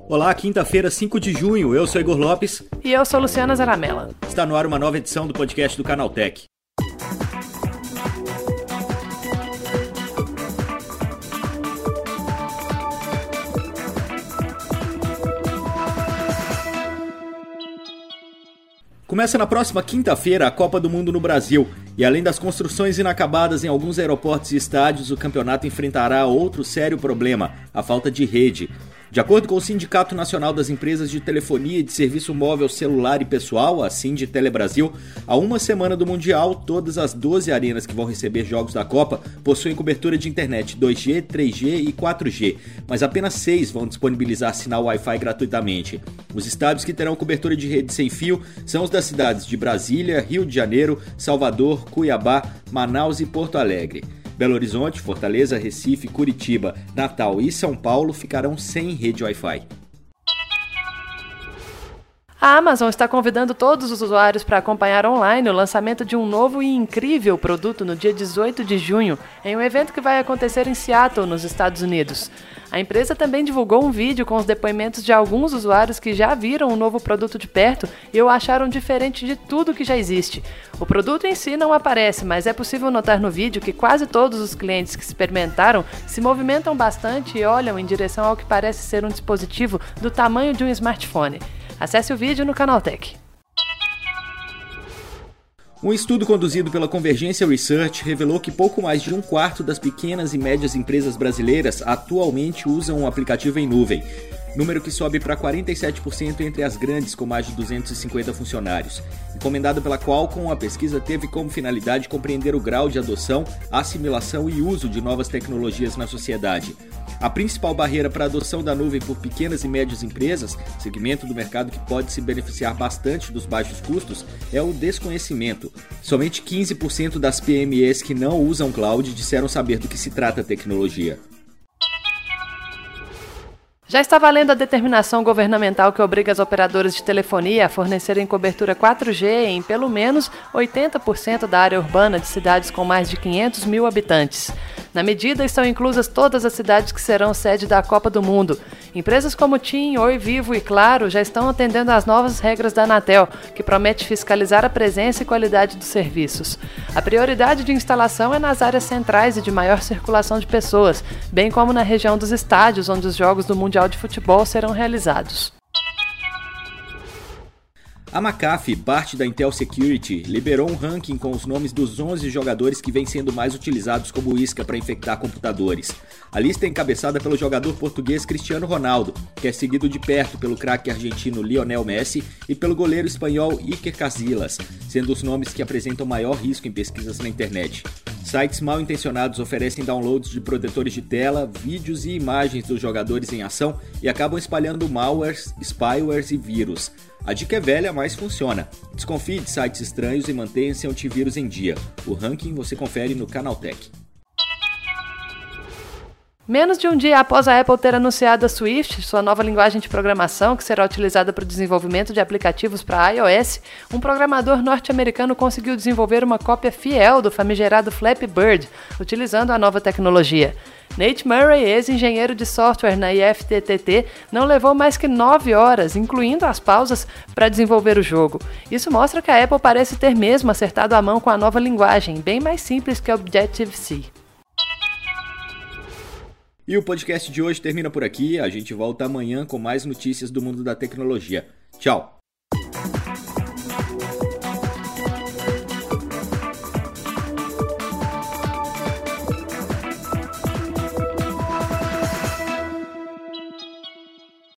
Olá, quinta-feira, 5 de junho, eu sou Igor Lopes. E eu sou Luciana Zaramella. Está no ar uma nova edição do podcast do Canaltech. Começa na próxima quinta-feira a Copa do Mundo no Brasil. E além das construções inacabadas em alguns aeroportos e estádios, o campeonato enfrentará outro sério problema, a falta de rede. De acordo com o Sindicato Nacional das Empresas de Telefonia e de Serviço Móvel Celular e Pessoal, a Sinditelebrasil, há uma semana do Mundial, todas as 12 arenas que vão receber jogos da Copa possuem cobertura de internet 2G, 3G e 4G, mas apenas 6 vão disponibilizar sinal Wi-Fi gratuitamente. Os estádios que terão cobertura de rede sem fio são os das cidades de Brasília, Rio de Janeiro, Salvador, Cuiabá, Manaus e Porto Alegre. Belo Horizonte, Fortaleza, Recife, Curitiba, Natal e São Paulo ficarão sem rede Wi-Fi. A Amazon está convidando todos os usuários para acompanhar online o lançamento de um novo e incrível produto no dia 18 de junho, em um evento que vai acontecer em Seattle, nos Estados Unidos. A empresa também divulgou um vídeo com os depoimentos de alguns usuários que já viram o novo produto de perto e o acharam diferente de tudo que já existe. O produto em si não aparece, mas é possível notar no vídeo que quase todos os clientes que experimentaram se movimentam bastante e olham em direção ao que parece ser um dispositivo do tamanho de um smartphone. Acesse o vídeo no Canaltech. Um estudo conduzido pela Convergência Research revelou que pouco mais de um quarto das pequenas e médias empresas brasileiras atualmente usam um aplicativo em nuvem, número que sobe para 47% entre as grandes com mais de 250 funcionários. Encomendada pela Qualcomm, a pesquisa teve como finalidade compreender o grau de adoção, assimilação e uso de novas tecnologias na sociedade. A principal barreira para a adoção da nuvem por pequenas e médias empresas, segmento do mercado que pode se beneficiar bastante dos baixos custos, é o desconhecimento. Somente 15% das PMEs que não usam cloud disseram saber do que se trata a tecnologia. Já está valendo a determinação governamental que obriga as operadoras de telefonia a fornecerem cobertura 4G em pelo menos 80% da área urbana de cidades com mais de 500 mil habitantes. Na medida, estão inclusas todas as cidades que serão sede da Copa do Mundo. Empresas como TIM, Oi, Vivo e Claro já estão atendendo às novas regras da Anatel, que promete fiscalizar a presença e qualidade dos serviços. A prioridade de instalação é nas áreas centrais e de maior circulação de pessoas, bem como na região dos estádios, onde os jogos do Mundial de Futebol serão realizados. A McAfee, parte da Intel Security, liberou um ranking com os nomes dos 11 jogadores que vêm sendo mais utilizados como isca para infectar computadores. A lista é encabeçada pelo jogador português Cristiano Ronaldo, que é seguido de perto pelo craque argentino Lionel Messi e pelo goleiro espanhol Iker Casillas, sendo os nomes que apresentam maior risco em pesquisas na internet. Sites mal intencionados oferecem downloads de protetores de tela, vídeos e imagens dos jogadores em ação e acabam espalhando malwares, spywares e vírus. A dica é velha, mas funciona. Desconfie de sites estranhos e mantenha seu antivírus em dia. O ranking você confere no Canaltech. Menos de um dia após a Apple ter anunciado a Swift, sua nova linguagem de programação que será utilizada para o desenvolvimento de aplicativos para iOS, um programador norte-americano conseguiu desenvolver uma cópia fiel do famigerado Flappy Bird, utilizando a nova tecnologia. Nate Murray, ex-engenheiro de software na IFTTT, não levou mais que 9 horas, incluindo as pausas, para desenvolver o jogo. Isso mostra que a Apple parece ter mesmo acertado a mão com a nova linguagem, bem mais simples que a Objective-C. E o podcast de hoje termina por aqui. A gente volta amanhã com mais notícias do mundo da tecnologia. Tchau!